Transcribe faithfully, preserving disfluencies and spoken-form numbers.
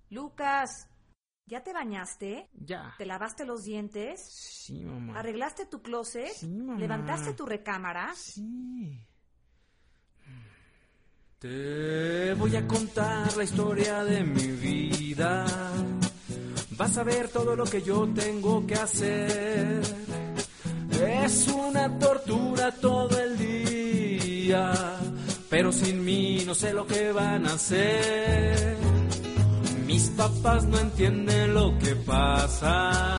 Lucas, ¿ya te bañaste? Ya. ¿Te lavaste los dientes? Sí, mamá. ¿Arreglaste tu closet? Sí, mamá. ¿Levantaste tu recámara? Sí. Te voy a contar la historia de mi vida. Vas a ver todo lo que yo tengo que hacer. Es una tortura todo el día, pero sin mí no sé lo que van a hacer. Mis papás no entienden lo que pasa.